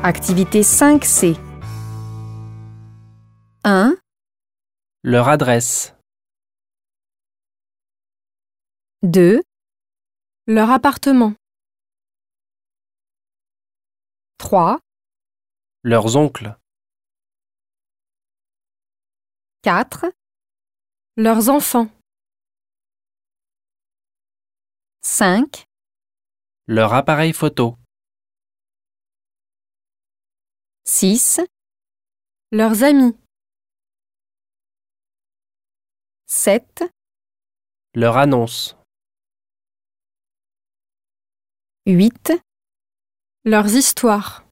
Activité 5C. 1, Leur adresse. 2, Leur appartement. 3, Leurs oncles. 4, Leurs enfants. 5, Leur appareil photo. 6, Leurs amis. 7, Leur annonce. 8, Leurs histoires.